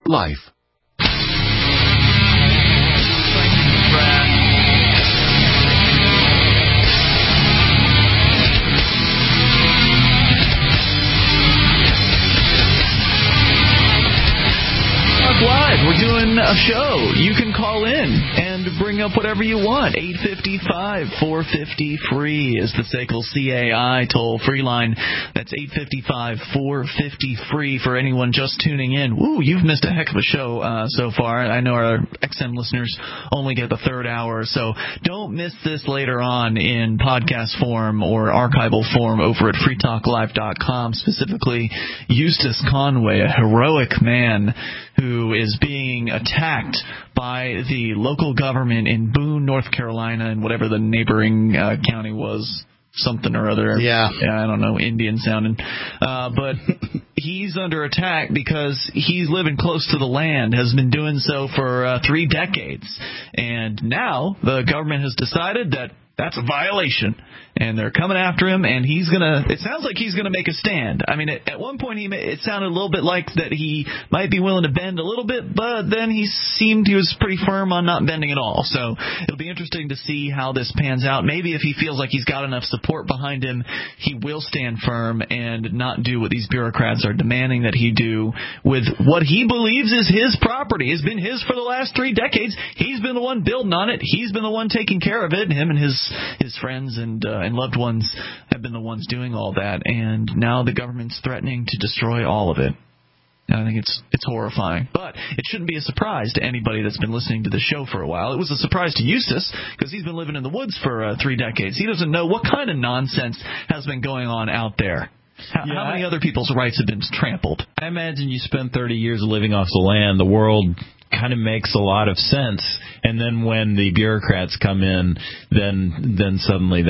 Life. Live. We're doing a show. You can call in and bring up whatever you want. 855-450-FREE is the SACL CAI toll-free line. That's 855-450-FREE for anyone just tuning in. Woo, you've missed a heck of a show so far. I know our XM listeners only get the third hour, so don't miss this later on in podcast form or archival form over at freetalklive.com, specifically Eustace Conway, a heroic man who is being attacked by the local government in Boone, North Carolina, and whatever the neighboring county was, something or other. Yeah, I don't know, Indian sounding. But he's under attack because he's living close to the land, has been doing so for 3 decades. And now the government has decided that that's a violation, and they're coming after him, and it sounds like he's gonna make a stand. I mean, at one point it sounded a little bit like that he might be willing to bend a little bit, but then he was pretty firm on not bending at all. So it'll be interesting to see how this pans out. Maybe if he feels like he's got enough support behind him, he will stand firm and not do what these bureaucrats are demanding that he do with what he believes is his property. It's been his for the last 3 decades. He's been the one building on it. He's been the one taking care of it. Him and his friends and loved ones have been the ones doing all that, and now the government's threatening to destroy all of it. And I think it's horrifying. But it shouldn't be a surprise to anybody that's been listening to the show for a while. It was a surprise to Eustace because he's been living in the woods for 3 decades. He doesn't know what kind of nonsense has been going on out there. How many other people's rights have been trampled? I imagine you spend 30 years living off the land. The world kind of makes a lot of sense, and then when the bureaucrats come in, then suddenly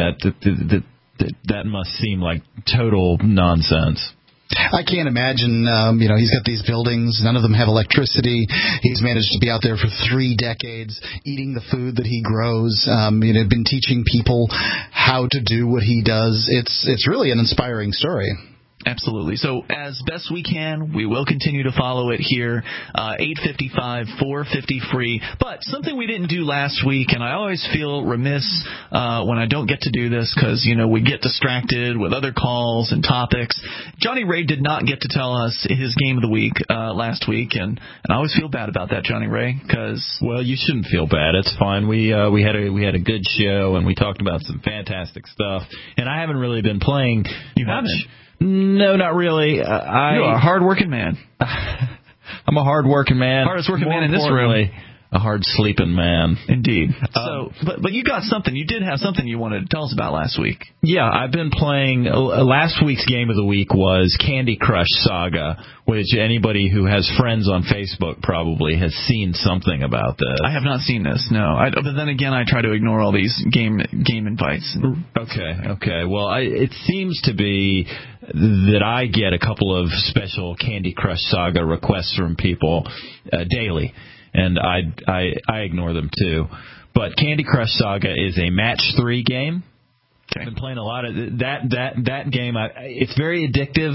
that must seem like total nonsense. I can't imagine, he's got these buildings. None of them have electricity. He's managed to be out there for 3 decades, eating the food that he grows, been teaching people how to do what he does. It's really an inspiring story. Absolutely. So as best we can, we will continue to follow it here, 855-450-FREE. But something we didn't do last week, and I always feel remiss when I don't get to do this because, we get distracted with other calls and topics. Johnny Ray did not get to tell us his game of the week last week, and I always feel bad about that, Johnny Ray, because... Well, you shouldn't feel bad. It's fine. We had a good show, and we talked about some fantastic stuff, and I haven't really been playing You much. haven't? No, not really. You're a hard-working man. I'm a hard-working man. Hardest working man in this room. A hard-sleeping man. Indeed. But you got something. You did have something you wanted to tell us about last week. Yeah, I've been playing. Last week's game of the week was Candy Crush Saga, which anybody who has friends on Facebook probably has seen something about this. I have not seen this, no. But then again, I try to ignore all these game invites. Okay. Well, it seems to be that I get a couple of special Candy Crush Saga requests from people daily. And I ignore them too. But Candy Crush Saga is a match 3 game. Okay. I've been playing a lot of that game. It's very addictive.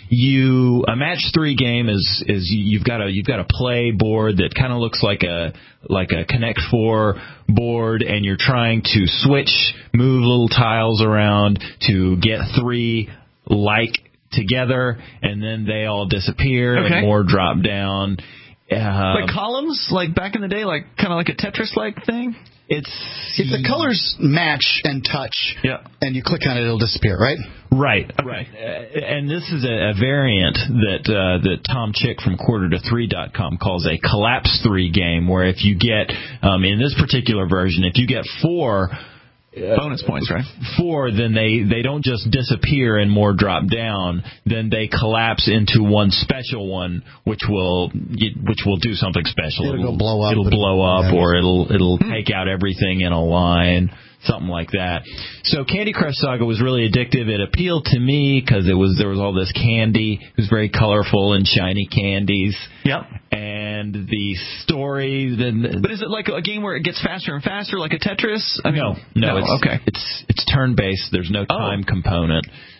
A match 3 game is you've got a play board that kind of looks like a Connect 4 board, and you're trying to move little tiles around to get 3 together, and then they all disappear and more drop down. Like columns, like back in the day, like kind of like a Tetris-like thing? If the colors match and touch, and you click on it, it'll disappear, right? Right. And this is a variant that Tom Chick from quarter-to-3.com calls a collapse 3 game, where if you get, in this particular version, if you get 4... bonus points, right? 4, then they don't just disappear and more drop down. Then they collapse into one special one, which will do something special. It'll blow up. It'll blow up, or it'll take out everything in a line, something like that. So Candy Crush Saga was really addictive. It appealed to me because there was all this candy. It was very colorful and shiny candies. Yep. And the story. But is it like a game where it gets faster and faster, like a Tetris? No. Okay. It's turn-based. There's no time component. So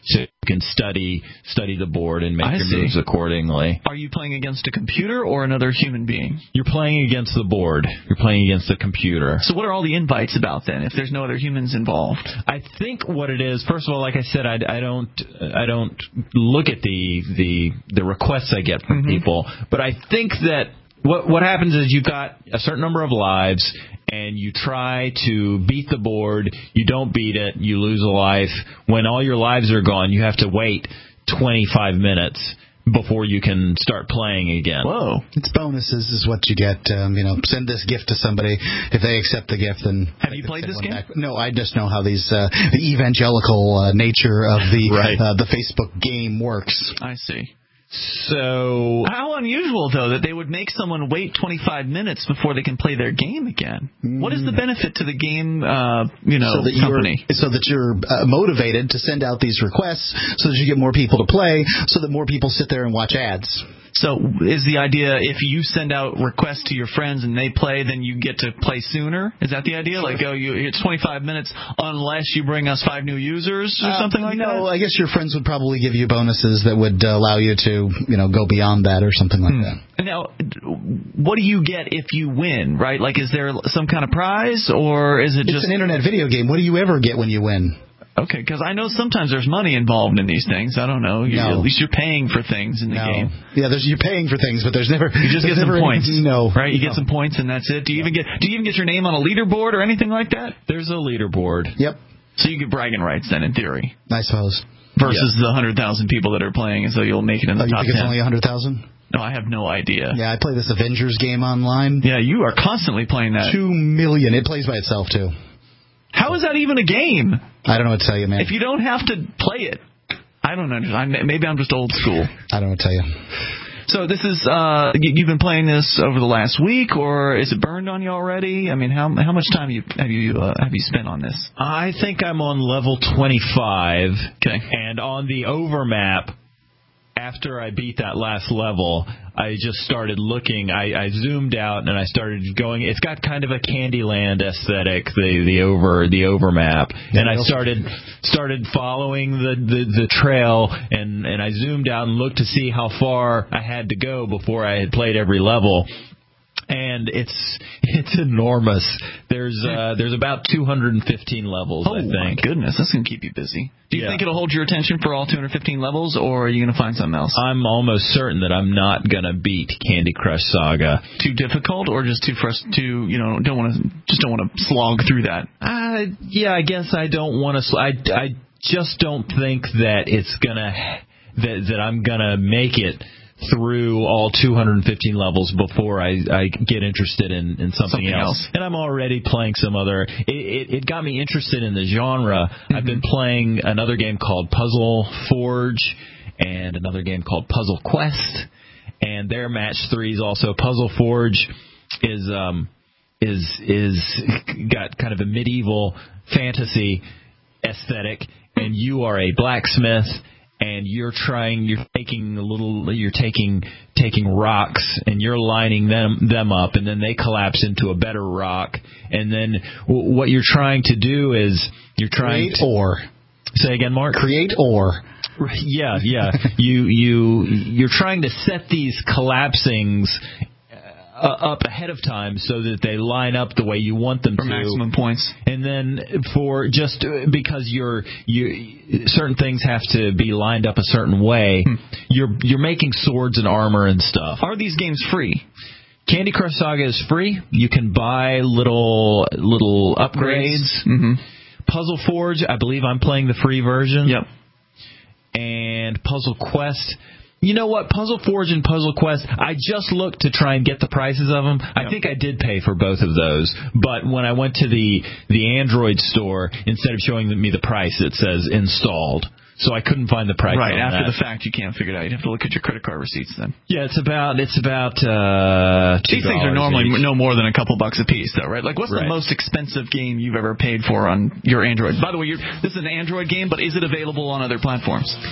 can study the board and make your moves accordingly. Are you playing against a computer or another human being? You're playing against the board. You're playing against the computer. So what are all the invites about then, if there's no other humans involved? I think what it is, first of all, like I said, I don't look at the requests I get from people, but I think that what happens is you've got a certain number of lives, and you try to beat the board. You don't beat it. You lose a life. When all your lives are gone, you have to wait 25 minutes before you can start playing again. Whoa. It's bonuses is what you get. Send this gift to somebody. If they accept the gift, then... Have you played this game? Back. No, I just know how these the evangelical nature of the Facebook game works. I see. So how unusual, though, that they would make someone wait 25 minutes before they can play their game again. What is the benefit to the game, company? So that you're motivated to send out these requests so that you get more people to play, so that more people sit there and watch ads. So is the idea if you send out requests to your friends and they play, then you get to play sooner? Is that the idea? Like, it's 25 minutes unless you bring us 5 new users or something like that? No, I guess your friends would probably give you bonuses that would allow you to, go beyond that or something like that. Now, what do you get if you win, right? Like, is there some kind of prize or is it just... It's an internet video game. What do you ever get when you win? Okay, because I know sometimes there's money involved in these things. I don't know. At least you're paying for things in the game. Yeah, you're paying for things, but there's never... You just get some points. Right? You get some points and that's it. Do you even get your name on a leaderboard or anything like that? There's a leaderboard. Yep. So you get bragging rights then, in theory. I suppose. Versus the 100,000 people that are playing, so you'll make it in the top 10. You think it's only 100,000? No, I have no idea. Yeah, I play this Avengers game online. Yeah, you are constantly playing that. 2 million. It plays by itself, too. How is that even a game? I don't know what to tell you, man. If you don't have to play it. I don't know. Maybe I'm just old school. I don't know what to tell you. So this is, you've been playing this over the last week, or is it burned on you already? I mean, how much time have you spent on this? I think I'm on level 25. Okay. And on the overmap, after I beat that last level, I just started looking. I zoomed out and I started going. It's got kind of a Candyland aesthetic, the overmap, and I started following the trail, and I zoomed out and looked to see how far I had to go before I had played every level. And it's enormous. There's about 215 levels, I think. Oh, my goodness. That's going to keep you busy. Do you think it'll hold your attention for all 215 levels, or are you going to find something else? I'm almost certain that I'm not going to beat Candy Crush Saga. Too difficult, or just too don't want to slog through that? Yeah, I guess I don't want to. I just don't think that it's that I'm gonna make it through all 215 levels before I get interested in something else. And I'm already playing some other... It got me interested in the genre. Mm-hmm. I've been playing another game called Puzzle Forge and another game called Puzzle Quest. And their match 3 is also Puzzle Forge is got kind of a medieval fantasy aesthetic, and you are a blacksmith. And you're taking rocks and you're lining them up, and then they collapse into a better rock. And then what you're trying to do is create ore. Say again, Mark. Create ore. Yeah. You're trying to set these collapsings up ahead of time so that they line up the way you want them for maximum points. And then because certain things have to be lined up a certain way, you're making swords and armor and stuff. Are these games free? Candy Crush Saga is free. You can buy little upgrades. Mm-hmm. Puzzle Forge, I believe I'm playing the free version. Yep. And Puzzle Quest. You know what? Puzzle Forge and Puzzle Quest, I just looked to try and get the prices of them. I think I did pay for both of those. But when I went to the Android store, instead of showing me the price, it says installed. So I couldn't find the price. Right, after the fact, you can't figure it out. You'd have to look at your credit card receipts then. Yeah, it's about $2. These things are normally no more than a couple bucks a piece, though, right? Like, what's the most expensive game you've ever paid for on your Android? By the way, this is an Android game, but is it available on other platforms?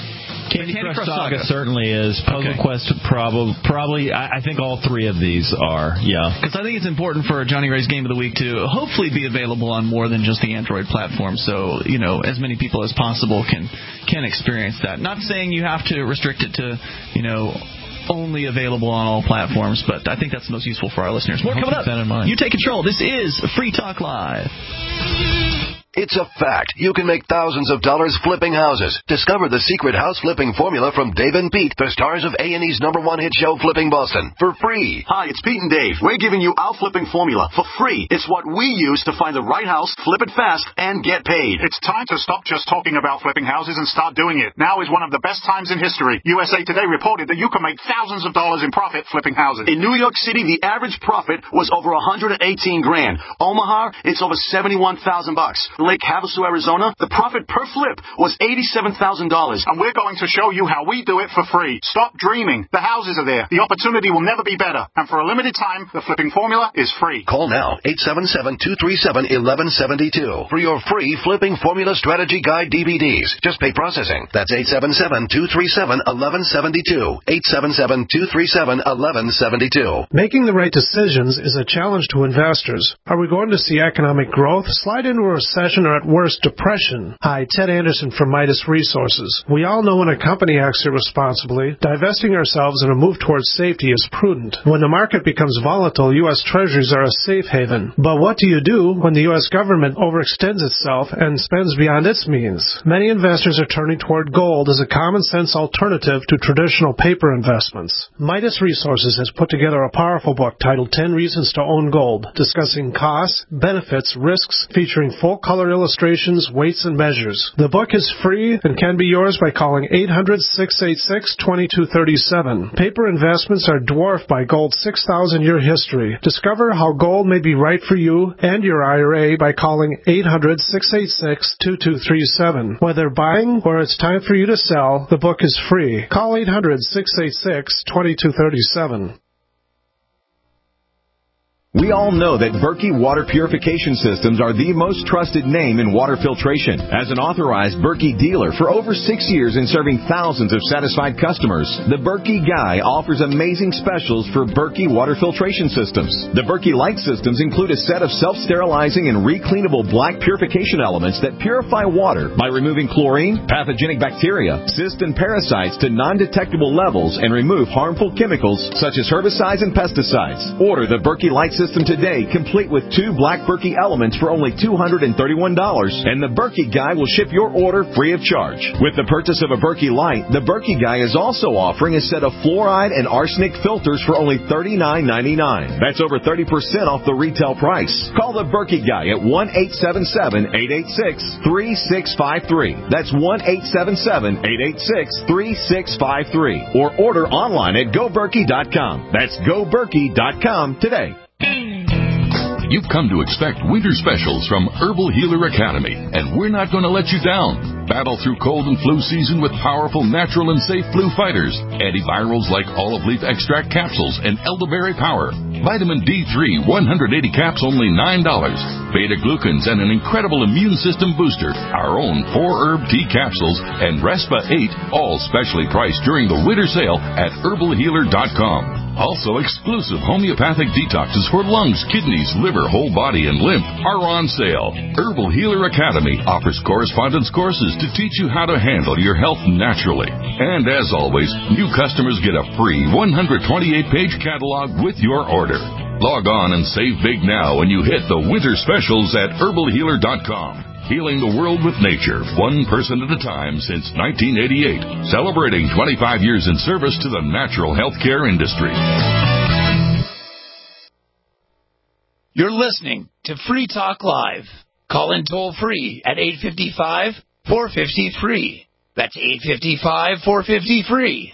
Candy Crush Saga certainly is. Puzzle Quest probably. I think all three of these are. Yeah. Because I think it's important for Johnny Ray's Game of the Week to hopefully be available on more than just the Android platform, so as many people as possible can experience that. Not saying you have to restrict it to only available on all platforms, but I think that's most useful for our listeners. More coming up. Keep that in mind. You take control. This is Free Talk Live. It's a fact. You can make thousands of dollars flipping houses. Discover the secret house flipping formula from Dave and Pete, the stars of A&E's #1 hit show, Flipping Boston, for free. Hi, it's Pete and Dave. We're giving you our flipping formula for free. It's what we use to find the right house, flip it fast, and get paid. It's time to stop just talking about flipping houses and start doing it. Now is one of the best times in history. USA Today reported that you can make thousands of dollars in profit flipping houses. In New York City, the average profit was over $118 grand. Omaha, it's over $71,000. Lake Havasu, Arizona, the profit per flip was $87,000. And we're going to show you how we do it for free. Stop dreaming. The houses are there. The opportunity will never be better. And for a limited time, the flipping formula is free. Call now, 877-237-1172 for your free Flipping Formula Strategy Guide DVDs. Just pay processing. That's 877-237-1172. 877-237-1172. Making the right decisions is a challenge to investors. Are we going to see economic growth, slide into a recession, or at worst, depression? Hi, Ted Anderson from Midas Resources. We all know when a company acts irresponsibly, divesting ourselves in a move towards safety is prudent. When the market becomes volatile, U.S. Treasuries are a safe haven. But what do you do when the U.S. government overextends itself and spends beyond its means? Many investors are turning toward gold as a common-sense alternative to traditional paper investments. Midas Resources has put together a powerful book titled 10 Reasons to Own Gold, discussing costs, benefits, risks, featuring full-color illustrations, weights, and measures. The book is free and can be yours by calling 800-686-2237. Paper investments are dwarfed by gold's 6,000-year history. Discover how gold may be right for you and your IRA by calling 800-686-2237. Whether buying or it's time for you to sell, the book is free. Call 800-686-2237. We all know that Berkey Water Purification Systems are the most trusted name in water filtration. As an authorized Berkey dealer for over 6 years and serving thousands of satisfied customers, the Berkey Guy offers amazing specials for Berkey Water Filtration Systems. The Berkey Light Systems include a set of self-sterilizing and recleanable black purification elements that purify water by removing chlorine, pathogenic bacteria, cysts, and parasites to non-detectable levels and remove harmful chemicals such as herbicides and pesticides. Order the Berkey Light System today, complete with 2 black Berkey elements for only $231, and the Berkey Guy will ship your order free of charge. With the purchase of a Berkey Light, the Berkey Guy is also offering a set of fluoride and arsenic filters for only $39.99. That's over 30% off the retail price. Call the Berkey Guy at 1-877-886-3653. That's 1-877-886-3653. Or order online at GoBerkey.com. That's GoBerkey.com today. You've come to expect winter specials from Herbal Healer Academy, and we're not going to let you down. Battle through cold and flu season with powerful, natural, and safe flu fighters. Antivirals like olive leaf extract capsules and elderberry power. Vitamin D3, 180 caps, only $9. Beta-glucans and an incredible immune system booster. Our own 4-herb tea capsules and Respa 8, all specially priced during the winter sale at herbalhealer.com. Also, exclusive homeopathic detoxes for lungs, kidneys, liver, whole body, and lymph are on sale. Herbal Healer Academy offers correspondence courses to teach you how to handle your health naturally. And as always, new customers get a free 128-page catalog with your order. Log on and save big now when you hit the winter specials at herbalhealer.com. Healing the world with nature, one person at a time since 1988. Celebrating 25 years in service to the natural healthcare industry. You're listening to Free Talk Live. Call in toll free at 855-450-FREE. That's 855-450-FREE.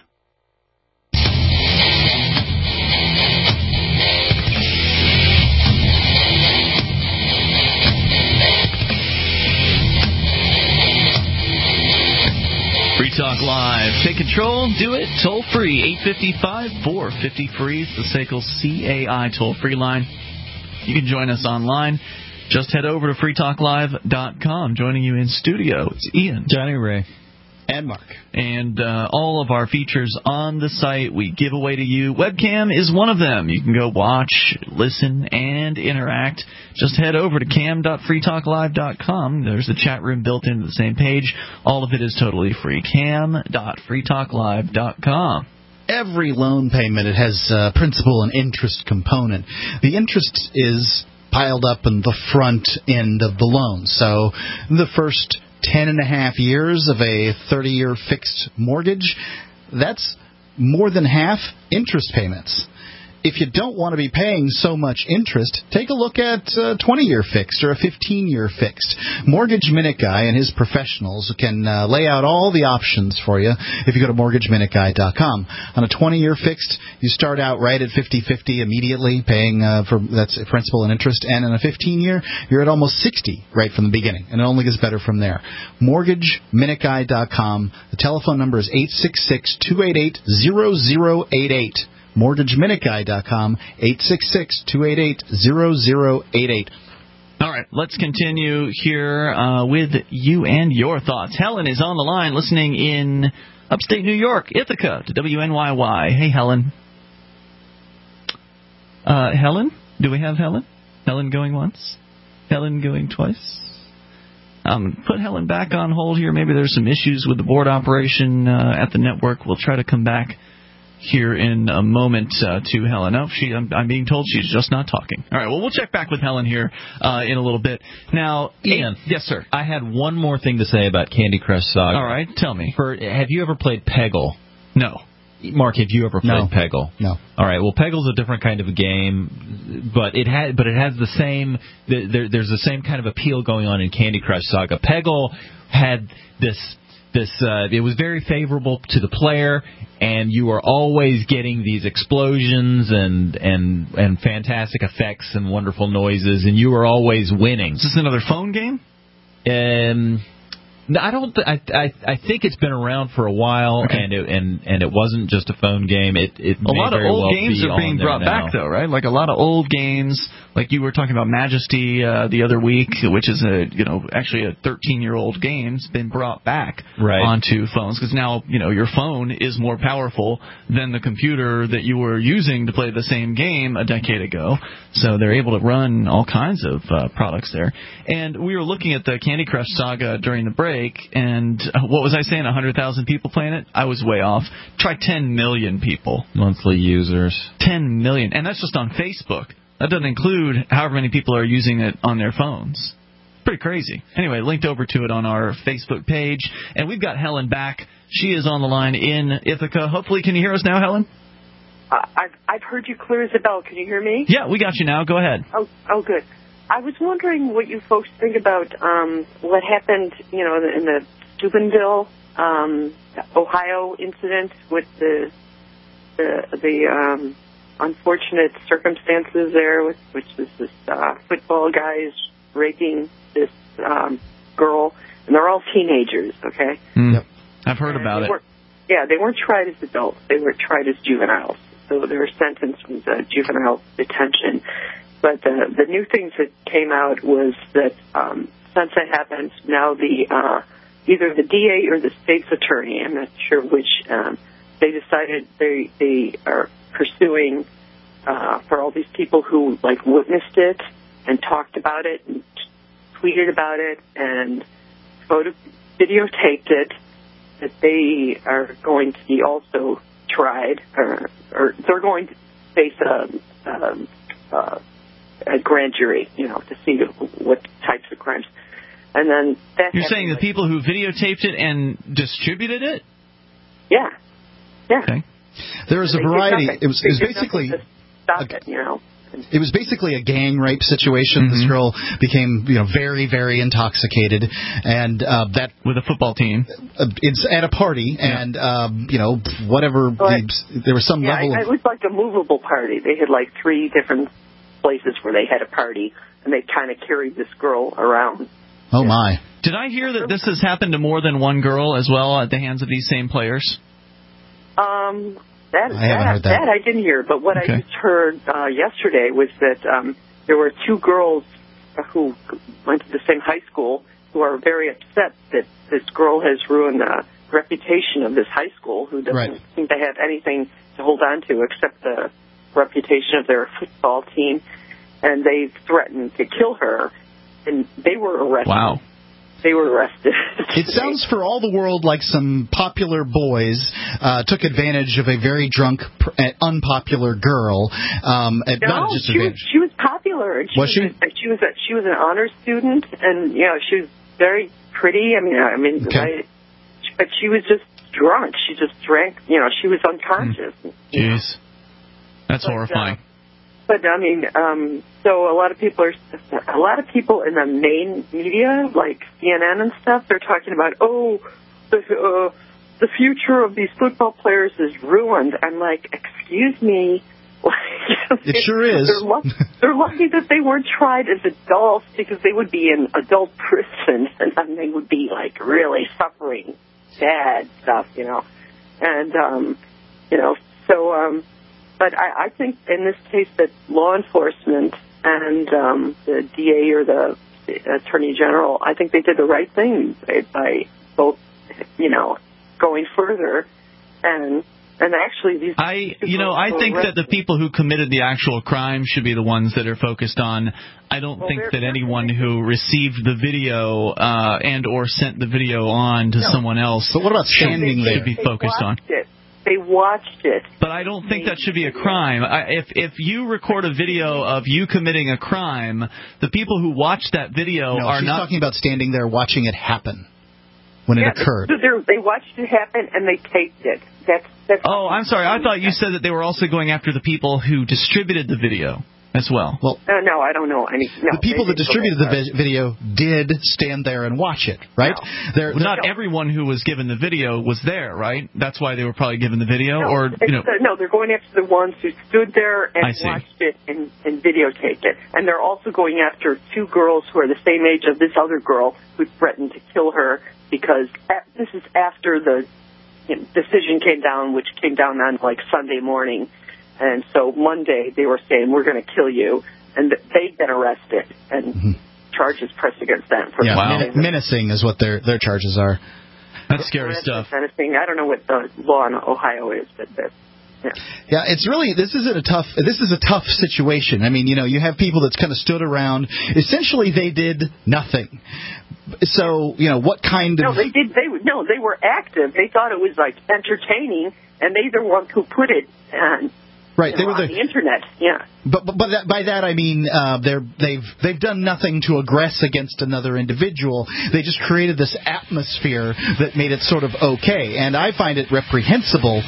Free Talk Live. Take control. Do it. Toll free. 855-450-FREE. It's the SACL CAI toll free line. You can join us online. Just head over to freetalklive.com. Joining you in studio, it's Ian, Johnny Ray, And Mark. And all of our features on the site we give away to you. Webcam is one of them. You can go watch, listen, and interact. Just head over to cam.freetalklive.com. There's a chat room built into the same page. All of it is totally free. cam.freetalklive.com. Every loan payment, it has principal and interest component. The interest is piled up in the front end of the loan. So the first 10.5 years of a 30-year fixed mortgage, that's more than half interest payments. If you don't want to be paying so much interest, take a look at a 20-year fixed or a 15-year fixed. Mortgage Minute Guy and his professionals can lay out all the options for you if you go to mortgageminuteguy.com. On a 20-year fixed, you start out right at 50-50 immediately, paying that's principal and interest. And in a 15-year, you're at almost 60 right from the beginning, and it only gets better from there. mortgageminuteguy.com. The telephone number is 866-288-0088. MortgageMinuteGuy.com, 866-288-0088. All right, let's continue here with you and your thoughts. Helen is on the line listening in upstate New York, Ithaca, to WNYY. Hey, Helen. Helen? Do we have Helen? Helen going once? Helen going twice? Put Helen back on hold here. Maybe there's some issues with the board operation at the network. We'll try to come back here in a moment to Helen. Oh, I'm being told she's just not talking. All right, well, we'll check back with Helen here in a little bit. Now, Ian. Yes, sir. I had one more thing to say about Candy Crush Saga. All right, tell me. Have you ever played Peggle? No. Mark, have you ever played Peggle? No. All right. Well, Peggle's a different kind of a game, but it has the same. There's the same kind of appeal going on in Candy Crush Saga. Peggle had this. It was very favorable to the player, and you were always getting these explosions and fantastic effects and wonderful noises, and you were always winning. Is this another phone game? No, I don't. I think it's been around for a while, okay. and it wasn't just a phone game. It a lot of old games are being brought back, though, right? Like a lot of old games, like you were talking about Majesty the other week, which is actually a 13-year-old game's been brought back onto phones because now your phone is more powerful than the computer that you were using to play the same game a decade ago. So they're able to run all kinds of products there. And we were looking at the Candy Crush Saga during the break. And what was I saying? 100,000 people playing it? I was way off. Try 10 million people. Monthly users. 10 million. And that's just on Facebook. That doesn't include however many people are using it on their phones. Pretty crazy. Anyway, linked over to it on our Facebook page. And we've got Helen back. She is on the line in Ithaca. Hopefully, can you hear us now, Helen? I've heard you clear as a bell. Can you hear me? Yeah, we got you now. Go ahead. Oh, good. I was wondering what you folks think about what happened, in the Steubenville, Ohio incident with the unfortunate circumstances there, which is this football guys raping this girl, and they're all teenagers. Okay. Yep. I've heard about it. They weren't tried as adults; they were tried as juveniles. So they were sentenced with juvenile detention. But the new things that came out was that since that happened, now either the DA or the state's attorney, I'm not sure which, they decided they are pursuing for all these people who witnessed it and talked about it and tweeted about it and videotaped it, that they are going to be also tried or they're going to face a grand jury, to see what types of crimes. And then you're saying the people who videotaped it and distributed it? Yeah. Okay. There was a variety. It was basically stop it, It was basically a gang rape situation. Mm-hmm. This girl became, very, very intoxicated, and that with a football team. It's at a party, and whatever. There was some level. It was like a movable party. They had 3 different places where they had a party, and they kind of carried this girl around. Oh my! Did I hear that this has happened to more than one girl as well at the hands of these same players? I haven't heard that. That I didn't hear, but what I just heard yesterday was that there were 2 girls who went to the same high school who are very upset that this girl has ruined reputation of this high school, who doesn't seem to have anything to hold on to except the reputation of their football team, and they threatened to kill her, and they were arrested. Wow. They were arrested. It sounds for all the world like some popular boys took advantage of a very drunk, unpopular girl. Not just she was popular. Was she? She was an honors student, and she was very pretty. But she was just drunk. She just drank. She was unconscious. Jeez, that's horrifying. But so a lot of people in the main media, like CNN and stuff, they're talking about, the future of these football players is ruined. I'm like, excuse me. It sure is. They're lucky that they weren't tried as adults, because they would be in adult prison, and then they would be like really suffering bad stuff, and but I think in this case that law enforcement and the DA or the Attorney General, I think they did the right thing by both, going further and actually these. I think that the people who committed the actual crime should be the ones that are focused on. I don't think that anyone who received the video and or sent the video on to someone else. But what about standing there? Should be focused on. They watched it. But I don't think that should be a crime. If you record a video of you committing a crime, the people who watch that video are not... she's talking about standing there watching it happen when it occurred. They watched it happen and they taped it. That's I'm sorry. I thought you said that they were also going after the people who distributed the video as well. Well, no, I don't know. The people that distributed the video did stand there and watch it, right? No. Not everyone who was given the video was there, right? That's why they were probably given the video, No, they're going after the ones who stood there and watched it and videotaped it, and they're also going after two girls who are the same age of this other girl who threatened to kill her, because this is after the decision came down, which came down on like Sunday morning. And so Monday they were saying, we're going to kill you. And they've been arrested and charges pressed against them. For menacing is what their charges are. That's scary stuff. Menacing. I don't know what the law in Ohio is, but Yeah, it's really this is a tough situation. I mean, you have people that's kind of stood around. Essentially, they did nothing. So, what kind of... they were active. They thought it was like entertaining, and they're the ones who put it on. Right, they were on the internet. Yeah, but by that I mean they've done nothing to aggress against another individual. They just created this atmosphere that made it sort of okay, and I find it reprehensible.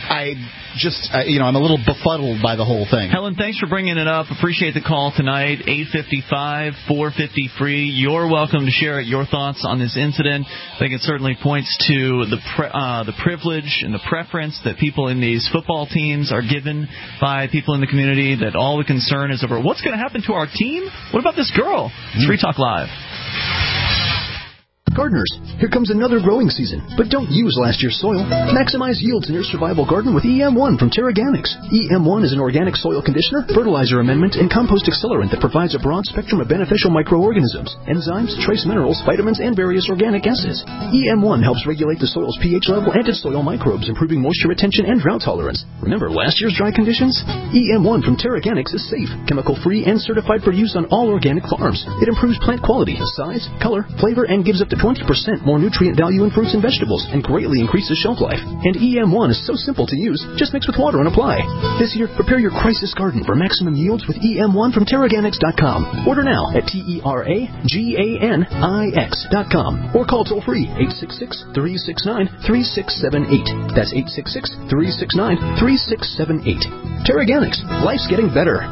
I'm a little befuddled by the whole thing. Helen, thanks for bringing it up. Appreciate the call tonight. 855-450-FREE. You're welcome to share your thoughts on this incident. I think it certainly points to the privilege and the preference that people in these football teams are given by people in the community, that all the concern is over what's going to happen to our team? What about this girl? It's Free Talk Live. Gardeners, here comes another growing season, but don't use last year's soil. Maximize yields in your survival garden with EM1 from TerraGanix. EM1 is an organic soil conditioner, fertilizer amendment, and compost accelerant that provides a broad spectrum of beneficial microorganisms, enzymes, trace minerals, vitamins, and various organic acids. EM1 helps regulate the soil's pH level and its soil microbes, improving moisture retention and drought tolerance. Remember last year's dry conditions? EM1 from TerraGanix is safe, chemical-free, and certified for use on all organic farms. It improves plant quality, size, color, flavor, and gives up to 20% more nutrient value in fruits and vegetables, and greatly increases shelf life. And EM1 is so simple to use, just mix with water and apply. This year, prepare your crisis garden for maximum yields with EM1 from TerraGanix.com. Order now at TerraGanix.com or call toll-free 866-369-3678. That's 866-369-3678. TerraGanix. Life's getting better.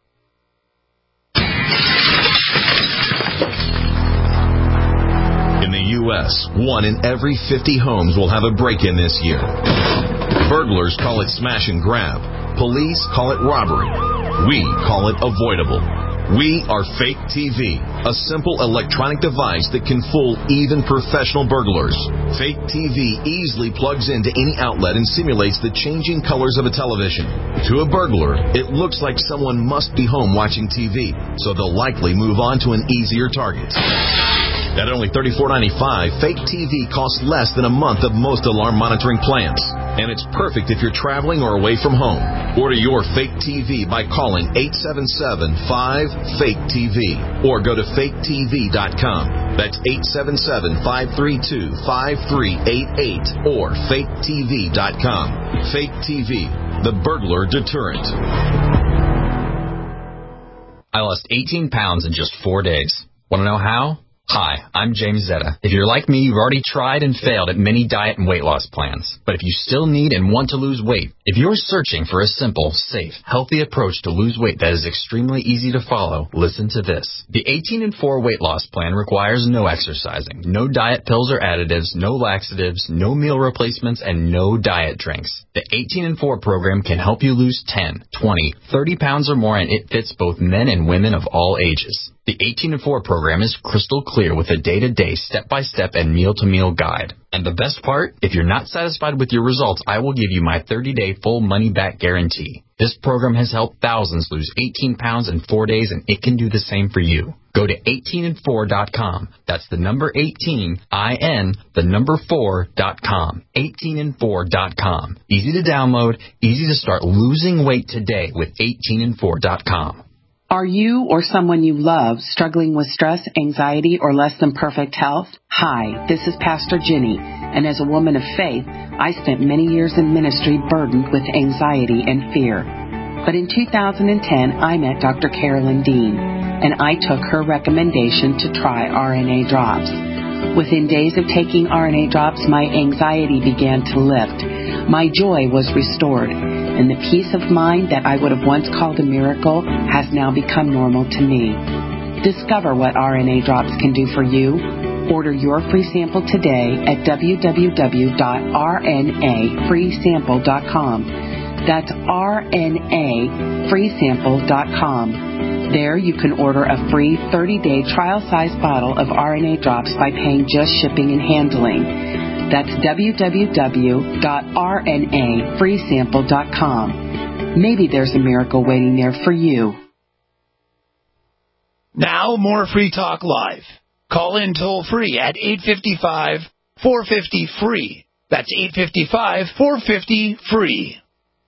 U.S., 1 in every 50 homes will have a break-in this year. Burglars call it smash and grab. Police call it robbery. We call it avoidable. We are Fake TV, a simple electronic device that can fool even professional burglars. Fake TV easily plugs into any outlet and simulates the changing colors of a television. To a burglar, it looks like someone must be home watching TV, so they'll likely move on to an easier target. At only $34.95, Fake TV costs less than a month of most alarm monitoring plans. And it's perfect if you're traveling or away from home. Order your Fake TV by calling 877-5-FAKE-TV or go to faketv.com. That's 877-532-5388 or faketv.com. Fake TV, the burglar deterrent. I lost 18 pounds in just 4 days. Want to know how? Hi, I'm James Zetta. If you're like me, you've already tried and failed at many diet and weight loss plans. But if you still need and want to lose weight, if you're searching for a simple, safe, healthy approach to lose weight that is extremely easy to follow, listen to this. The 18 and 4 weight loss plan requires no exercising, no diet pills or additives, no laxatives, no meal replacements, and no diet drinks. The 18 and 4 program can help you lose 10, 20, 30 pounds or more, and it fits both men and women of all ages. The 18 and 4 program is crystal clear with a day-to-day, step-by-step, and meal-to-meal guide. And the best part, if you're not satisfied with your results, I will give you my 30-day full money-back guarantee. This program has helped thousands lose 18 pounds in 4 days, and it can do the same for you. Go to 18and4.com. That's the number 18, I-N, the number 4.com. 18and4.com. Easy to download, easy to start losing weight today with 18and4.com. Are you or someone you love struggling with stress, anxiety, or less than perfect health? Hi, this is Pastor Jenny, and as a woman of faith, I spent many years in ministry burdened with anxiety and fear. But in 2010, I met Dr. Carolyn Dean, and I took her recommendation to try RNA drops. Within days of taking RNA drops, my anxiety began to lift. My joy was restored, and the peace of mind that I would have once called a miracle has now become normal to me. Discover what RNA drops can do for you. Order your free sample today at www.rnafreesample.com. That's rnafreesample.com. There you can order a free 30-day trial-size bottle of RNA drops by paying just shipping and handling. That's www.rnafreesample.com. Maybe there's a miracle waiting there for you. Now more Free Talk Live. Call in toll-free at 855-450-FREE. That's 855-450-FREE.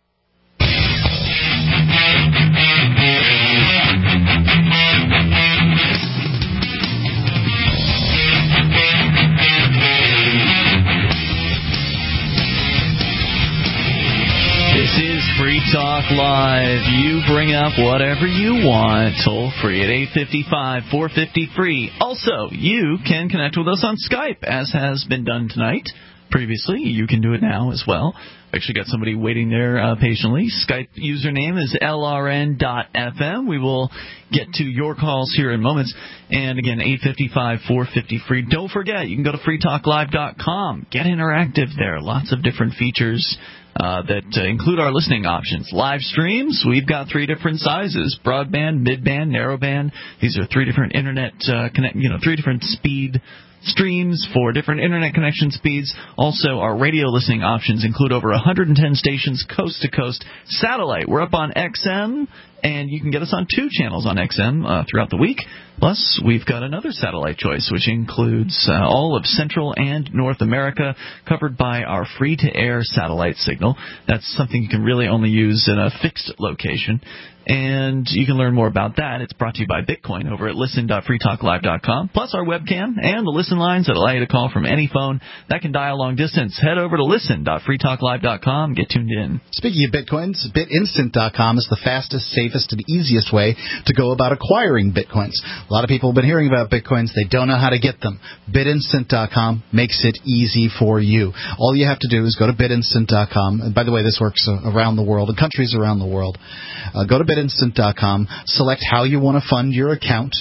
This is Free Talk Live. You bring up whatever you want, toll free at 855-450-FREE. Also, you can connect with us on Skype, as has been done tonight. Previously, you can do it now as well. Actually got somebody waiting there patiently. Skype username is lrn.fm. We will get to your calls here in moments. And again, 855-450-FREE. Don't forget, you can go to freetalklive.com. Get interactive there. Lots of different features that include our listening options. Live streams, we've got 3 different sizes: broadband, midband, narrowband. These are 3 different internet 3 different speed streams for different internet connection speeds. Also, our radio listening options include over 110 stations coast to coast. Satellite, we're up on XM, and you can get us on 2 channels on XM throughout the week. Plus, we've got another satellite choice, which includes all of Central and North America, covered by our free-to-air satellite signal. That's something you can really only use in a fixed location. And you can learn more about that. It's brought to you by Bitcoin over at listen.freetalklive.com. Plus our webcam and the listen lines that allow you to call from any phone that can dial long distance. Head over to listen.freetalklive.com. Get tuned in. Speaking of Bitcoins, BitInstant.com is the fastest, safest, and easiest way to go about acquiring Bitcoins. A lot of people have been hearing about Bitcoins. They don't know how to get them. BitInstant.com makes it easy for you. All you have to do is go to BitInstant.com. And by the way, this works around the world, in countries around the world. Go to BitInstant.com, select how you want to fund your account,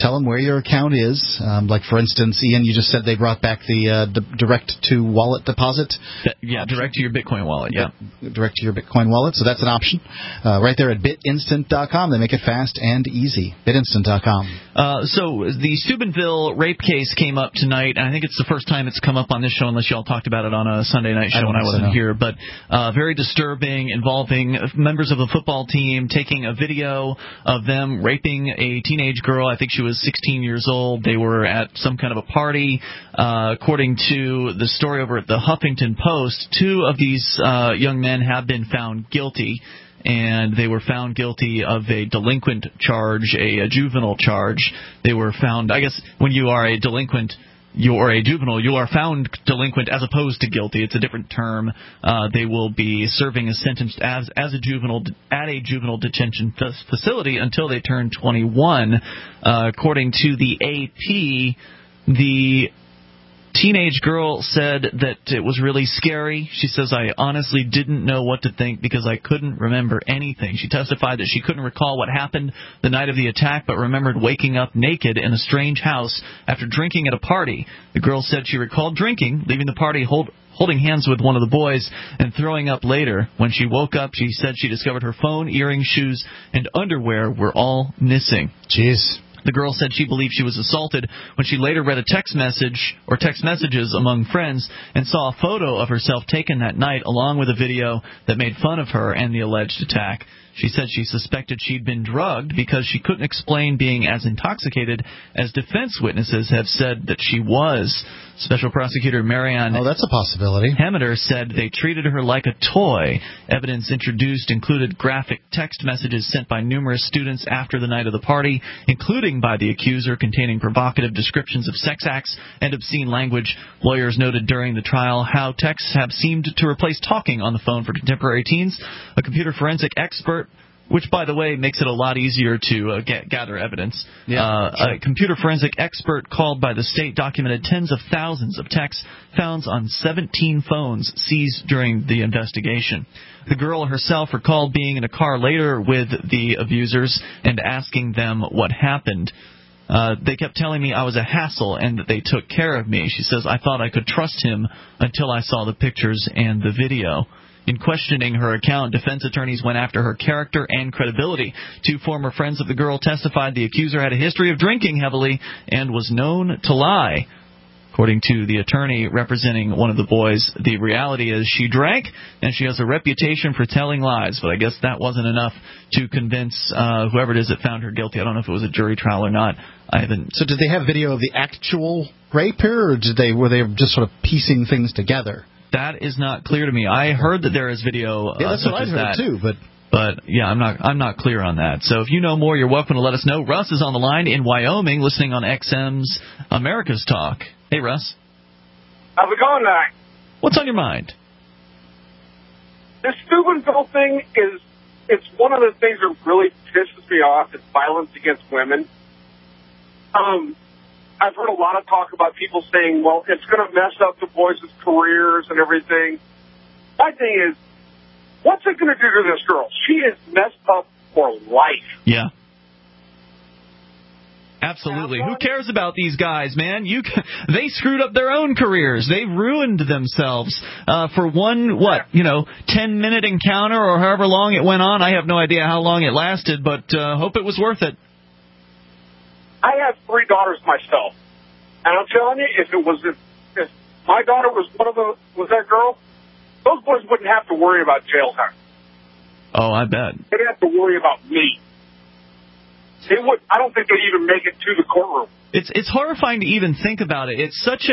Tell them where your account is. Like, for instance, Ian, you just said they brought back the direct-to-wallet deposit. Direct to your Bitcoin wallet, Direct to your Bitcoin wallet, so that's an option. Right there at bitinstant.com. They make it fast and easy. Bitinstant.com. So the Steubenville rape case came up tonight, and I think it's the first time it's come up on this show, unless y'all talked about it on a Sunday night show when I wasn't here. But very disturbing, involving members of a football team taking a video of them raping a teenage girl. I think she was 16 years old. They were at some kind of a party. According to the story over at the Huffington Post, 2 of these young men have been found guilty, and they were found guilty of a delinquent charge, a juvenile charge. They were found, I guess, when you are a delinquent, you're a juvenile, you are found delinquent as opposed to guilty. It's a different term. They will be serving a sentence as a juvenile at a juvenile detention facility until they turn 21. According to the AP, the teenage girl said that it was really scary. She says, I honestly didn't know what to think because I couldn't remember anything. She testified that she couldn't recall what happened the night of the attack, but remembered waking up naked in a strange house after drinking at a party. The girl said she recalled drinking, leaving the party holding hands with one of the boys, and throwing up later. When she woke up, she said she discovered her phone, earrings, shoes, and underwear were all missing. Jeez. The girl said she believed she was assaulted when she later read a text message or text messages among friends and saw a photo of herself taken that night along with a video that made fun of her and the alleged attack. She said she suspected she'd been drugged because she couldn't explain being as intoxicated as defense witnesses have said that she was. Special Prosecutor Marianne that's a possibility. Hemmeter said they treated her like a toy. Evidence introduced included graphic text messages sent by numerous students after the night of the party, including by the accuser, containing provocative descriptions of sex acts and obscene language. Lawyers noted during the trial how texts have seemed to replace talking on the phone for contemporary teens. A computer forensic expert, which, by the way, makes it a lot easier to gather evidence. A computer forensic expert called by the state documented tens of thousands of texts found on 17 phones seized during the investigation. The girl herself recalled being in a car later with the abusers and asking them what happened. They kept telling me I was a hassle and that they took care of me. She says, I thought I could trust him until I saw the pictures and the video. In questioning her account, defense attorneys went after her character and credibility. 2 former friends of the girl testified the accuser had a history of drinking heavily and was known to lie. According to the attorney representing one of the boys, the reality is she drank and she has a reputation for telling lies. But I guess that wasn't enough to convince whoever it is that found her guilty. I don't know if it was a jury trial or not. I haven't. So did they have video of the actual rape here, or were they just sort of piecing things together? That is not clear to me. I heard that there is video. That's what I heard too, but yeah, I'm not clear on that. So if you know more, you're welcome to let us know. Russ is on the line in Wyoming, listening on XM's America's Talk. Hey, Russ. How's it going tonight? What's on your mind? This Steubenville thing it's one of the things that really pisses me off is violence against women. I've heard a lot of talk about people saying, well, it's going to mess up the boys' careers and everything. My thing is, what's it going to do to this girl? She is messed up for life. Yeah. Absolutely. Who cares about these guys, man? They screwed up their own careers. They ruined themselves for one, 10-minute encounter or however long it went on. I have no idea how long it lasted, but hope it was worth it. I have 3 daughters myself, and I'm telling you, if my daughter was was that girl, those boys wouldn't have to worry about jail time. Oh, I bet. They'd have to worry about me. I don't think they'd even make it to the courtroom. It's horrifying to even think about it. It's such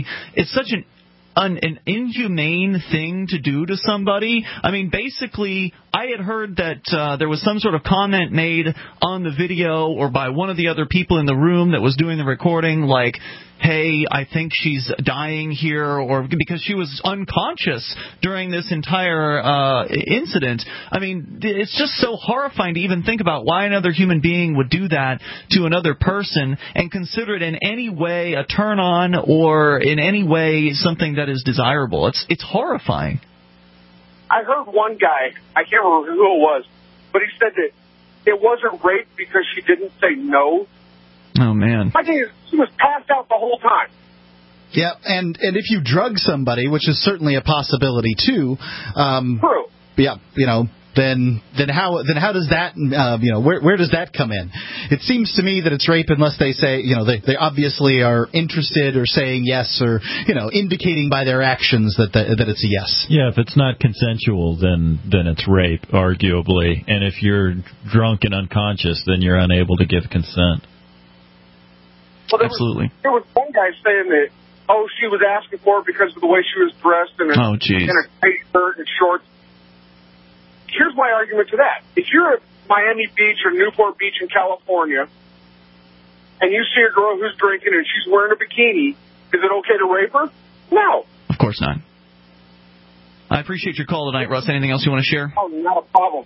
an inhumane thing to do to somebody. I mean, basically, I had heard that there was some sort of comment made on the video or by one of the other people in the room that was doing the recording, like, hey, I think she's dying here, or because she was unconscious during this entire incident. I mean, it's just so horrifying to even think about why another human being would do that to another person and consider it in any way a turn-on or in any way something that is desirable. It's horrifying. I heard one guy, I can't remember who it was, but he said that it wasn't rape because she didn't say no. Oh, man. My thing is, she was passed out the whole time. Yeah, and if you drug somebody, which is certainly a possibility too, True. Yeah, then how does that where does that come in? It seems to me that it's rape unless they say they obviously are interested or saying yes or indicating by their actions that it's a yes. Yeah, if it's not consensual, then it's rape, arguably, and if you're drunk and unconscious, then you're unable to give consent. Well, Absolutely. There was one guy saying that, she was asking for it because of the way she was dressed in a tight shirt and shorts. Here's my argument to that. If you're at Miami Beach or Newport Beach in California and you see a girl who's drinking and she's wearing a bikini, is it okay to rape her? No. Of course not. I appreciate your call tonight, Russ. Anything else you want to share? Oh, not a problem.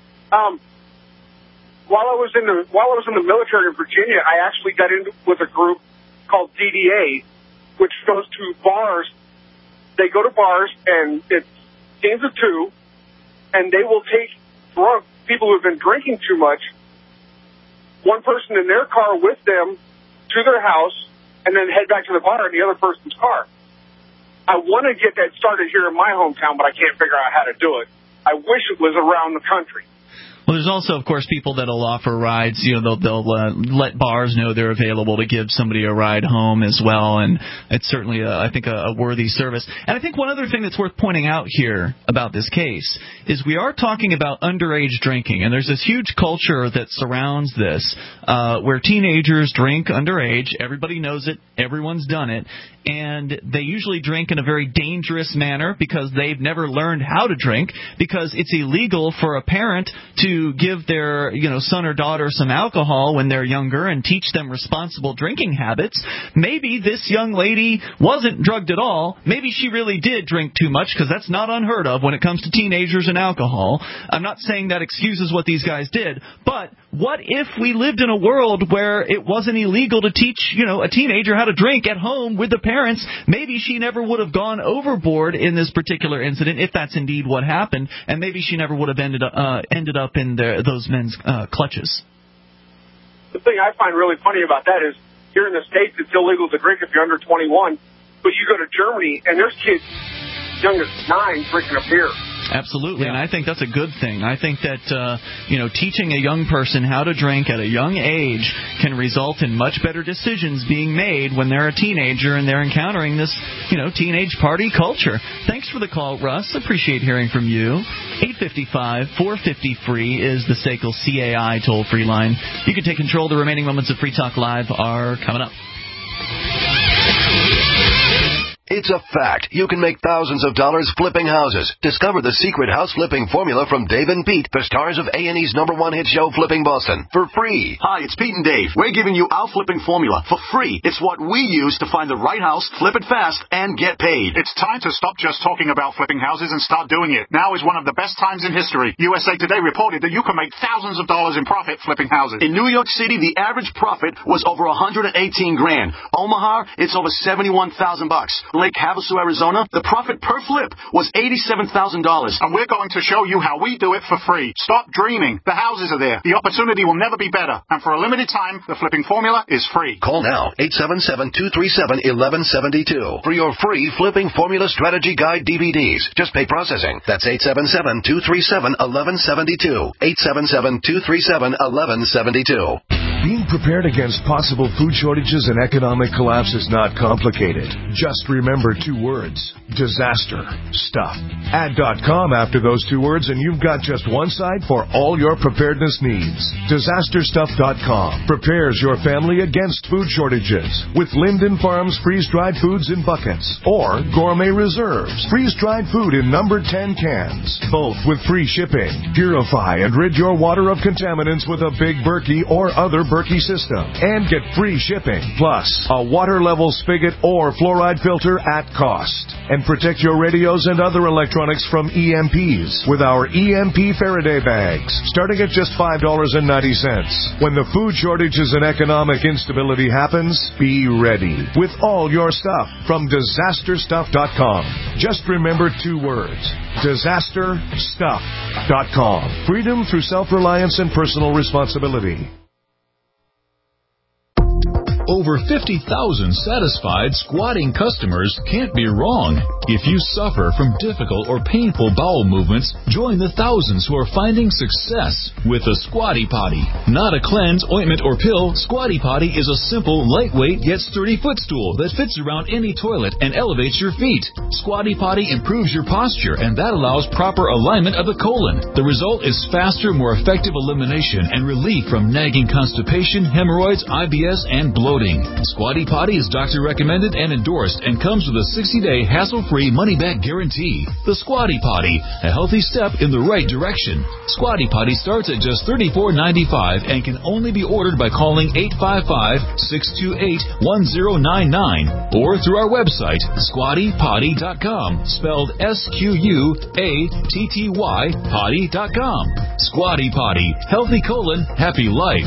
While I was in the military in Virginia, I actually got in with a group called DDA, which goes to bars. They go to bars, and it's teams of two, and they will take people who have been drinking too much, one person in their car with them to their house, and then head back to the bar in the other person's car. I want to get that started here in my hometown, but I can't figure out how to do it. I wish it was around the country. Well, there's also, of course, people that'll offer rides. They'll let bars know they're available to give somebody a ride home as well, and it's certainly, I think, a worthy service. And I think one other thing that's worth pointing out here about this case is we are talking about underage drinking, and there's this huge culture that surrounds this, where teenagers drink underage. Everybody knows it. Everyone's done it. And they usually drink in a very dangerous manner because they've never learned how to drink, because it's illegal for a parent to give their son or daughter some alcohol when they're younger and teach them responsible drinking habits. Maybe this young lady wasn't drugged at all. Maybe she really did drink too much, because that's not unheard of when it comes to teenagers and alcohol. I'm not saying that excuses what these guys did, but what if we lived in a world where it wasn't illegal to teach a teenager how to drink at home with the parents? Maybe she never would have gone overboard in this particular incident, if that's indeed what happened, and maybe she never would have ended up in those men's clutches. The thing I find really funny about that is, here in the States, it's illegal to drink if you're under 21, but you go to Germany, and there's kids young as 9 drinking a beer. Absolutely, yeah. And I think that's a good thing. I think that teaching a young person how to drink at a young age can result in much better decisions being made when they're a teenager and they're encountering this, teenage party culture. Thanks for the call, Russ. Appreciate hearing from you. 855-450-FREE is the SACL CAI toll-free line. You can take control. The remaining moments of Free Talk Live are coming up. It's a fact. You can make thousands of dollars flipping houses. Discover the secret house flipping formula from Dave and Pete, the stars of A&E's #1 hit show Flipping Boston, for free. Hi, it's Pete and Dave. We're giving you our flipping formula for free. It's what we use to find the right house, flip it fast, and get paid. It's time to stop just talking about flipping houses and start doing it. Now is one of the best times in history. USA Today reported that you can make thousands of dollars in profit flipping houses. In New York City, the average profit was over $118 grand. Omaha, it's over $71,000. Lake Havasu, Arizona, the profit per flip was $87,000. And we're going to show you how we do it for free. Stop dreaming. The houses are there. The opportunity will never be better. And for a limited time, the flipping formula is free. Call now, 877-237-1172 for your free Flipping Formula Strategy Guide DVDs. Just pay processing. That's 877-237-1172. 877-237-1172. Being prepared against possible food shortages and economic collapse is not complicated. Just remember 2 words: disaster stuff. Add .com after those 2 words and you've got just one site for all your preparedness needs. DisasterStuff.com prepares your family against food shortages with Linden Farms freeze-dried foods in buckets, or Gourmet Reserves freeze-dried food in number 10 cans, both with free shipping. Purify and rid your water of contaminants with a Big Berkey or other Berkey system and get free shipping, plus a water level spigot or fluoride filter at cost. And protect your radios and other electronics from EMPs with our EMP Faraday bags, starting at just $5.90. When the food shortages and economic instability happens, be ready with all your stuff from DisasterStuff.com. Just remember 2 words: DisasterStuff.com. Freedom through self-reliance and personal responsibility. Over 50,000 satisfied squatting customers can't be wrong. If you suffer from difficult or painful bowel movements, join the thousands who are finding success with the Squatty Potty. Not a cleanse, ointment, or pill, Squatty Potty is a simple, lightweight, yet sturdy footstool that fits around any toilet and elevates your feet. Squatty Potty improves your posture, and that allows proper alignment of the colon. The result is faster, more effective elimination and relief from nagging constipation, hemorrhoids, IBS, and bloating. Squatty Potty is doctor recommended and endorsed and comes with a 60-day hassle-free money-back guarantee. The Squatty Potty, a healthy step in the right direction. Squatty Potty starts at just $34.95 and can only be ordered by calling 855-628-1099 or through our website, squattypotty.com, spelled SQUATTY potty.com. Squatty Potty, healthy colon, happy life.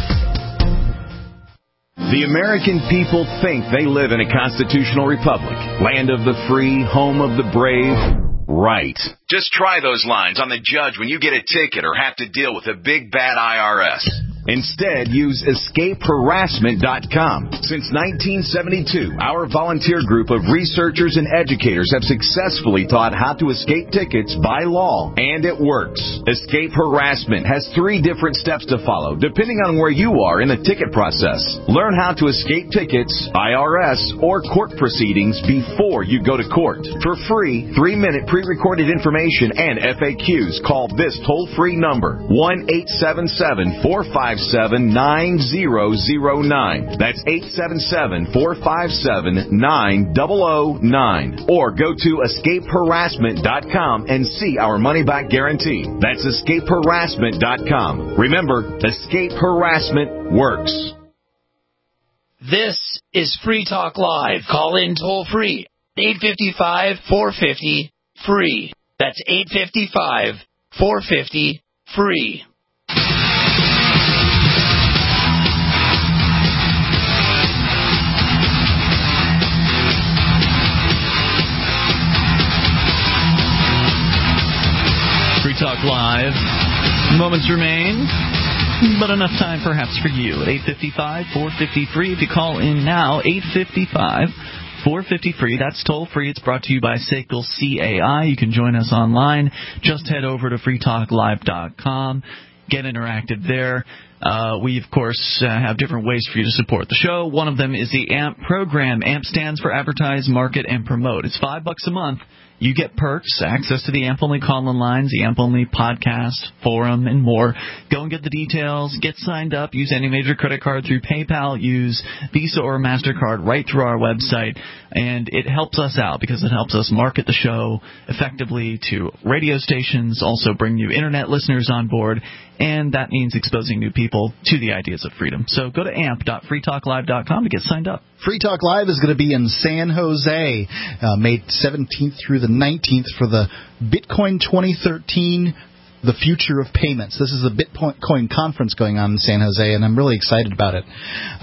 The American people think they live in a constitutional republic, land of the free, home of the brave. Right. Just try those lines on the judge when you get a ticket or have to deal with a big bad IRS. Instead, use escapeharassment.com. Since 1972, our volunteer group of researchers and educators have successfully taught how to escape tickets by law, and it works. Escape Harassment has 3 different steps to follow, depending on where you are in the ticket process. Learn how to escape tickets, IRS, or court proceedings before you go to court. For free, 3-minute pre-recorded information and FAQs, call this toll-free number, 1-877-457-9009. That's 877-457-9009. Or go to escapeharassment.com and see our money-back guarantee. That's escapeharassment.com. Remember, Escape Harassment works. This is Free Talk Live. Call in toll free. 855-450-FREE. That's 855-450-FREE. Free Talk Live. Moments remain, but enough time perhaps for you at 855-450-FREE. If you call in now, 855-450-FREE. That's toll free. It's brought to you by SACL CAI. You can join us online. Just head over to freetalklive.com. Get interactive there. We, of course, have different ways for you to support the show. One of them is the AMP program. AMP stands for Advertise, Market, and Promote. It's $5 a month. You get perks, access to the AMP-only call-in lines, the AMP-only podcast, forum, and more. Go and get the details. Get signed up. Use any major credit card through PayPal. Use Visa or MasterCard right through our website. And it helps us out because it helps us market the show effectively to radio stations, also bring new Internet listeners on board, and that means exposing new people to the ideas of freedom. So go to amp.freetalklive.com to get signed up. Free Talk Live is going to be in San Jose, May 17th through the 19th for the Bitcoin 2013, The Future of Payments. This is a Bitcoin conference going on in San Jose, and I'm really excited about it.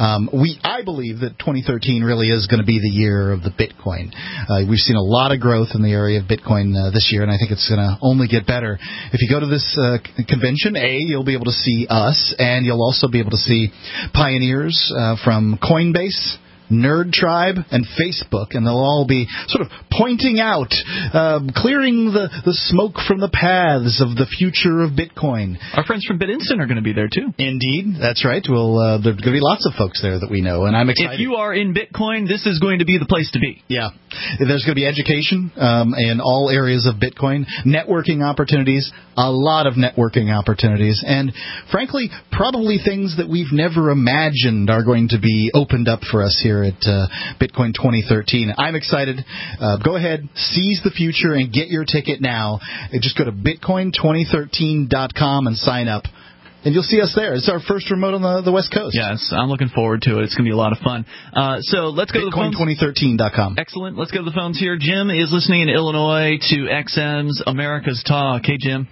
I believe that 2013 really is going to be the year of the Bitcoin. We've seen a lot of growth in the area of Bitcoin this year, and I think it's going to only get better. If you go to this convention, you'll be able to see us, and you'll also be able to see pioneers from Coinbase, Nerd Tribe, and Facebook, and they'll all be sort of pointing out, clearing the smoke from the paths of the future of Bitcoin. Our friends from BitInstant are going to be there, too. Indeed, that's right. Well, there's going to be lots of folks there that we know, and I'm excited. If you are in Bitcoin, this is going to be the place to be. Yeah. There's going to be education in all areas of Bitcoin, networking opportunities, a lot of networking opportunities, and, frankly, probably things that we've never imagined are going to be opened up for us here at Bitcoin 2013. I'm excited. Go ahead, seize the future, and get your ticket now. Just go to bitcoin2013.com and sign up. And you'll see us there. It's our first remote on the West Coast. Yes, I'm looking forward to it. It's going to be a lot of fun. So let's go to the phones. Bitcoin2013.com. Excellent. Let's go to the phones here. Jim is listening in Illinois to XM's America's Talk. Hey, Jim.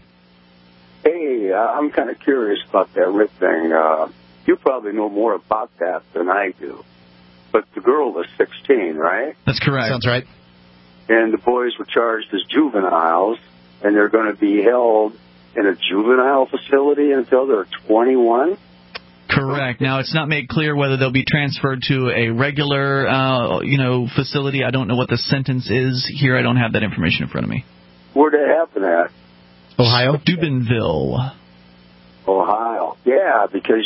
Hey, I'm kind of curious about that RIP thing. You probably know more about that than I do. But the girl was 16, right? That's correct. Sounds right. And the boys were charged as juveniles, and they're going to be held in a juvenile facility until they're 21? Correct. Now, it's not made clear whether they'll be transferred to a regular, facility. I don't know what the sentence is here. I don't have that information in front of me. Where'd it happen at? Ohio? Steubenville. Ohio. Yeah, because,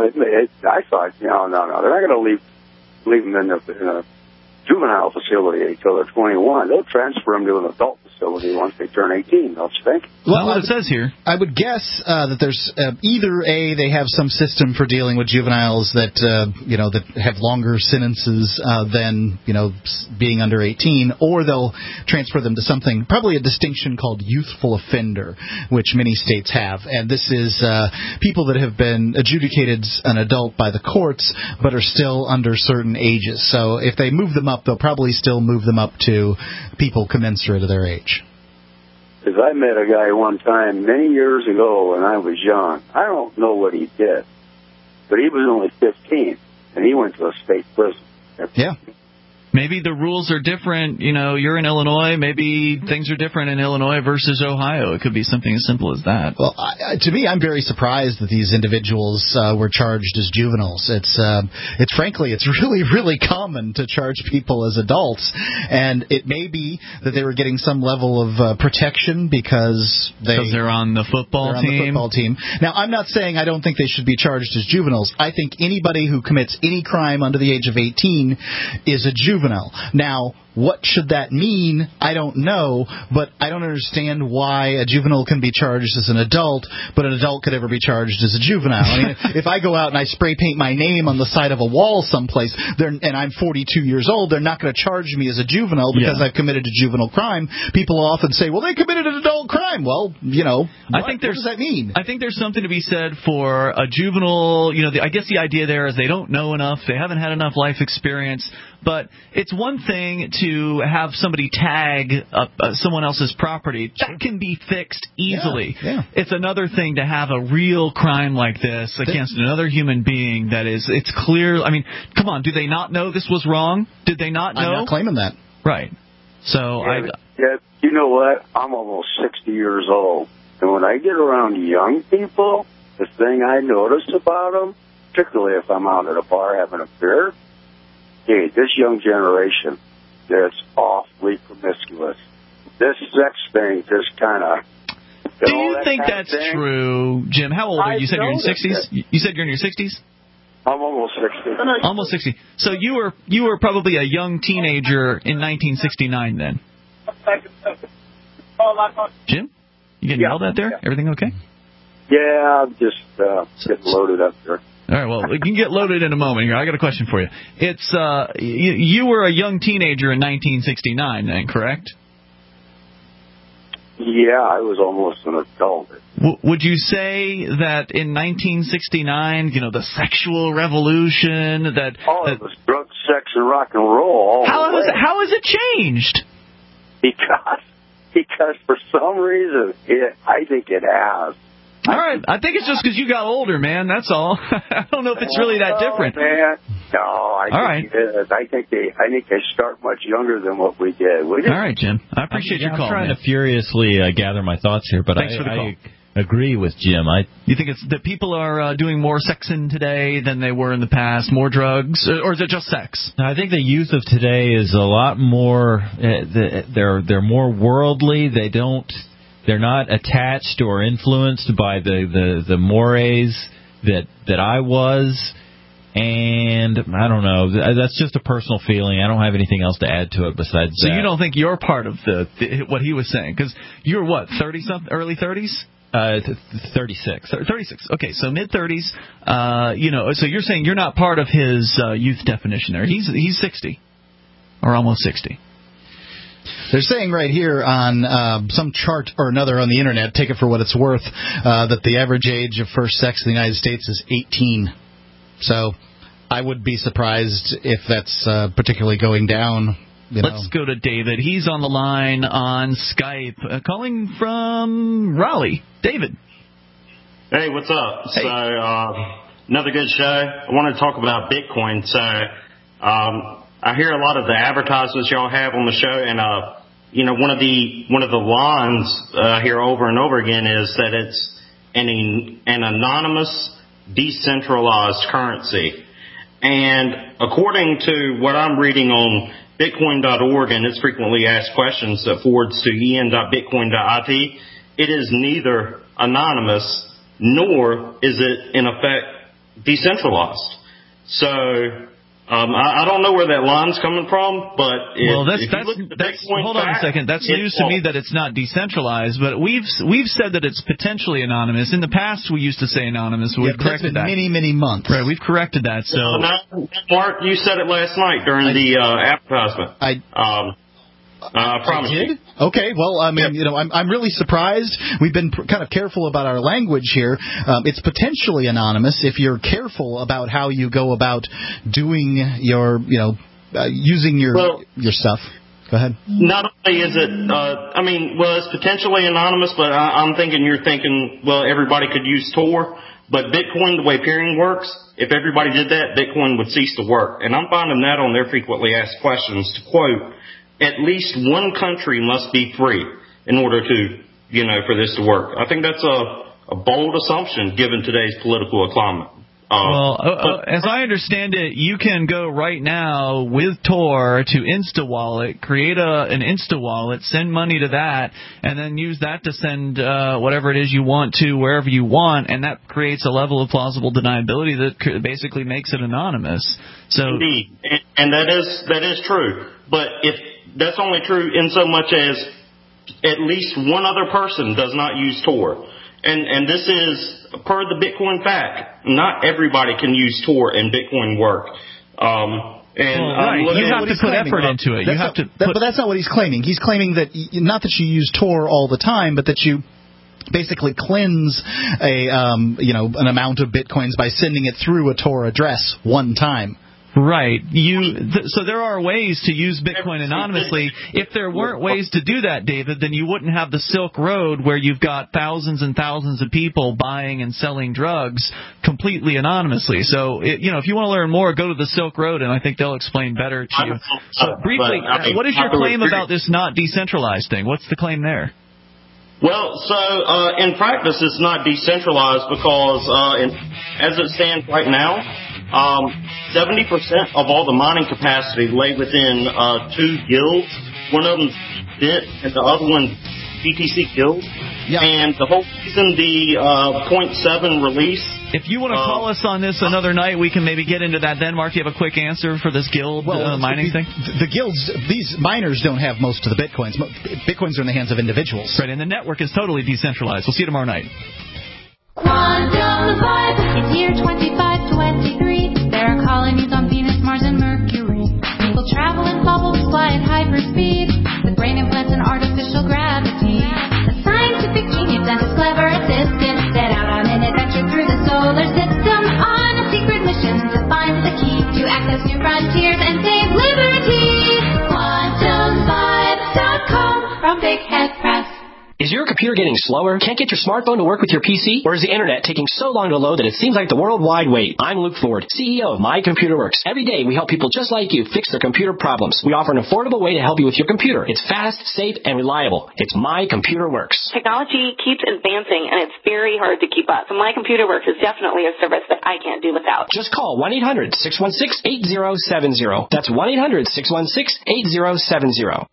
I thought, no, they're not going to leave them in a juvenile facility until they're 21. They'll transfer them to an adult facility once they turn 18, don't you think? Well, what it says here. I would guess that there's either they have some system for dealing with juveniles that that have longer sentences than being under 18, or they'll transfer them to something, probably a distinction called youthful offender, which many states have, and this is people that have been adjudicated an adult by the courts but are still under certain ages. So if they move them up, they'll probably still move them up to people commensurate of their age. Because I met a guy one time many years ago when I was young. I don't know what he did, but he was only 15, and he went to a state prison. Yeah. Maybe the rules are different. You're in Illinois. Maybe things are different in Illinois versus Ohio. It could be something as simple as that. Well, to me, I'm very surprised that these individuals were charged as juveniles. It's frankly, it's really, really common to charge people as adults, and it may be that they were getting some level of protection because they're on the football team. Now, I'm not saying I don't think they should be charged as juveniles. I think anybody who commits any crime under the age of 18 is a juvenile. Now, what should that mean? I don't know, but I don't understand why a juvenile can be charged as an adult, but an adult could ever be charged as a juvenile. I mean, if I go out and I spray paint my name on the side of a wall someplace, and I'm 42 years old, they're not going to charge me as a juvenile because I've committed a juvenile crime. People often say, well, they committed an adult crime. Well, what does that mean? I think there's something to be said for a juvenile. I guess the idea there is they don't know enough, they haven't had enough life experience. But it's one thing to have somebody tag someone else's property. That can be fixed easily. Yeah. It's another thing to have a real crime like this against another human being that it's clear. I mean, come on, do they not know this was wrong? Did they not know? I'm not claiming that. Right. So you know what? I'm almost 60 years old. And when I get around young people, the thing I notice about them, particularly if I'm out at a bar having a beer, hey, this young generation, that's awfully promiscuous. This sex thing just kind of... Do you think that's true, Jim? How old are you? You said you're in your 60s? You said you're in your 60s? I'm almost 60. Almost 60. So you were probably a young teenager in 1969 then? Jim? You getting yelled at there? Yeah. Everything okay? Yeah, I'm just getting loaded up here. All right, well, we can get loaded in a moment here. I got a question for you. It's you were a young teenager in 1969 then, correct? Yeah, I was almost an adult. Would you say that in 1969, the sexual revolution that... it was drug, sex, and rock and roll. How has it changed? Because for some reason, I think it has. All right, I think it's just because you got older, man. That's all. I don't know if it's really that different. Man. No, I think it is. I think they start much younger than what we did. All right, Jim. I appreciate your call. I'm trying to furiously gather my thoughts here, but I agree with Jim. You think it's that people are doing more sexing today than they were in the past, more drugs, or is it just sex? I think the youth of today is a lot more. They're more worldly. They're not attached or influenced by the mores that I was, and I don't know. That's just a personal feeling. I don't have anything else to add to it besides that. So you don't think you're part of what he was saying? Because you're what, 30-something, early 30s? 36. 36. Okay, so mid-30s. So you're saying you're not part of his youth definition there. He's 60, or almost 60. They're saying right here on some chart or another on the Internet, take it for what it's worth, that the average age of first sex in the United States is 18. So I would be surprised if that's particularly going down. Let's go to David. He's on the line on Skype, calling from Raleigh. David. Hey, what's up? Hey. So another good show. I want to talk about Bitcoin. So I hear a lot of the advertisements y'all have on the show, and one of the lines I hear over and over again is that it's an anonymous decentralized currency. And according to what I'm reading on Bitcoin.org and its frequently asked questions that forwards to en.bitcoin.it, it is neither anonymous nor is it, in effect, decentralized. So I don't know where that line's coming from, but hold on a second. That's news to me that it's not decentralized, but we've said that it's potentially anonymous. In the past, we used to say anonymous. We've corrected that. Many months. Right, we've corrected that. So, Mark, you said it last night during the advertisement. I promise you. Okay, well, I mean, I'm really surprised. We've been kind of careful about our language here. It's potentially anonymous if you're careful about how you go about doing your, using your stuff. Go ahead. Not only is it, it's potentially anonymous, but I'm thinking you're thinking, well, everybody could use Tor. But Bitcoin, the way peering works, if everybody did that, Bitcoin would cease to work. And I'm finding that on their frequently asked questions to quote, at least one country must be free in order to, for this to work. I think that's a bold assumption given today's political climate. As I understand it, you can go right now with Tor to InstaWallet, create an InstaWallet, send money to that, and then use that to send whatever it is you want to wherever you want, and that creates a level of plausible deniability that basically makes it anonymous. So, indeed, and that is true. But if that's only true in so much as at least one other person does not use Tor. And this is per the Bitcoin fact. Not everybody can use Tor and Bitcoin work. You have to put effort into it. But that's not what he's claiming. He's claiming that not that you use Tor all the time, but that you basically cleanse an amount of Bitcoins by sending it through a Tor address one time. Right. So there are ways to use Bitcoin anonymously. If there weren't ways to do that, David, then you wouldn't have the Silk Road where you've got thousands and thousands of people buying and selling drugs completely anonymously. So, if you want to learn more, go to the Silk Road, and I think they'll explain better to you. Briefly, what is your claim about this not decentralized thing? What's the claim there? Well, so in practice, it's not decentralized because as it stands right now, 70% of all the mining capacity lay within two guilds. One of them's BIT and the other one BTC Guild. Yep. And the whole reason the 0.7 release. If you want to call us on this another night, we can maybe get into that then. Mark, you have a quick answer for this guild mining thing? The guilds, these miners don't have most of the Bitcoins. Bitcoins are in the hands of individuals. Right, and the network is totally decentralized. We'll see you tomorrow night. Quantum Vibe, it's year 2523. There are colonies on Venus, Mars, and Mercury. People travel in bubbles, fly at hyperspeed, with brain implants and artificial gravity. A scientific genius and his clever assistant set out on an adventure through the solar system on a secret mission to find the key to access new frontiers and save liberty. QuantumVibe.com from Big Head Press. Is your computer getting slower? Can't get your smartphone to work with your PC? Or is the internet taking so long to load that it seems like the worldwide wait? I'm Luke Ford, CEO of My Computer Works. Every day we help people just like you fix their computer problems. We offer an affordable way to help you with your computer. It's fast, safe, and reliable. It's My Computer Works. Technology keeps advancing and it's very hard to keep up. So My Computer Works is definitely a service that I can't do without. Just call 1-800-616-8070. That's 1-800-616-8070.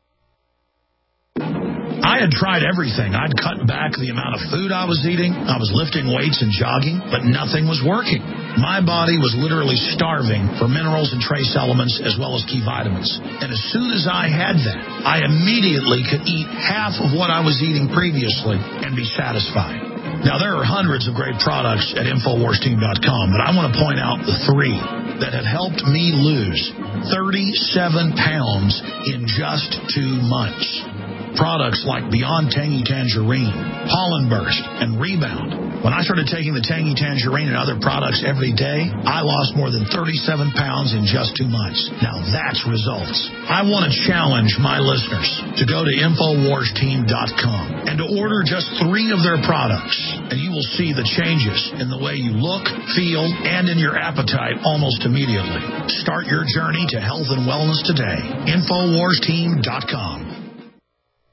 I had tried everything. I'd cut back the amount of food I was eating. I was lifting weights and jogging, but nothing was working. My body was literally starving for minerals and trace elements as well as key vitamins. And as soon as I had that, I immediately could eat half of what I was eating previously and be satisfied. Now, there are hundreds of great products at InfoWarsTeam.com, but I want to point out the three that have helped me lose 37 pounds in just 2 months. Products like Beyond Tangy Tangerine, Pollen Burst, and Rebound. When I started taking the Tangy Tangerine and other products every day, I lost more than 37 pounds in just 2 months. Now that's results. I want to challenge my listeners to go to InfoWarsTeam.com and to order just 3 of their products, and you will see the changes in the way you look, feel, and in your appetite almost immediately. Start your journey to health and wellness today. InfoWarsTeam.com.